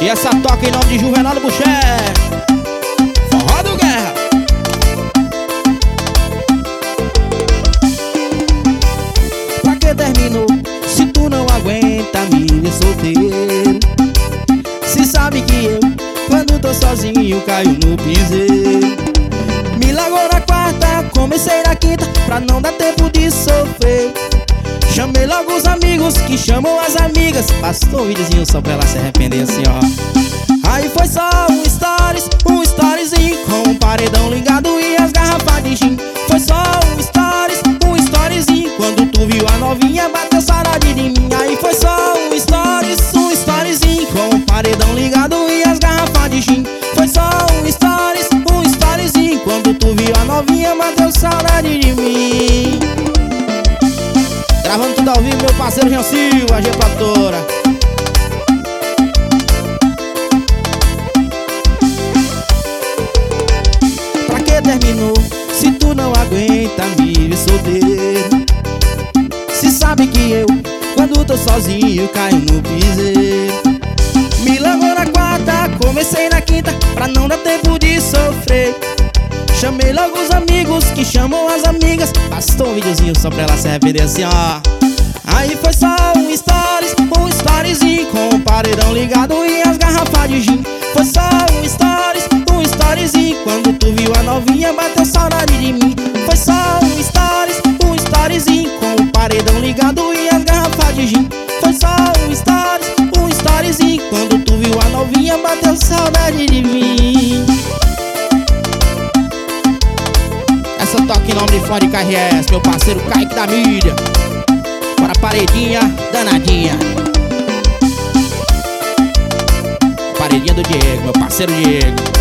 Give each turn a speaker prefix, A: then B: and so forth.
A: E essa toca em nome de Juvenal Buché, Forró do Guerra. Pra que terminou se tu não aguenta me ver solteiro? Se sabe que eu, quando tô sozinho, caio no piseiro. Me largou na quarta, comecei na quinta, pra não dar tempo de sofrer. Chamei logo os amigos que chamam as amigas, bastou um videozinho só pra ela se arrepender assim, ó. Aí foi só um storyzinho com um paredão ligado e as garrafas de gin. Foi só um storyzinho, quando tu viu a novinha bateu saudade de mim. Aí foi só um storyzinho com um paredão ligado e as garrafas de gin. Foi só um storyzinho, quando tu viu a novinha bateu saudade de mim. Gravando tudo ao vivo, meu parceiro Jean Silva, a G-Produtora. Pra que terminou se tu não aguenta me ver solteiro? Se sabe que eu, quando tô sozinho, caio no piseiro. Me largou na quarta, comecei na quinta, pra não dar tempo de sofrer. Chamei logo os amigos que chamam as amigas, bastou um videozinho só pra ela se arrepender assim, ó. Aí foi só um storyzinho com um paredão ligado e as garrafas de gin. Foi só um storyzinho, quando tu viu a novinha bateu saudade de mim. Foi só um storyzinho com um paredão ligado e as garrafas de gin. Foi só um storyzinho, quando tu viu a novinha bateu saudade de mim. Essa toca em nome de Fã de KRS, meu parceiro Kaique da mídia. Bora paredinha danadinha. Paredinha do Diego, meu parceiro Diego.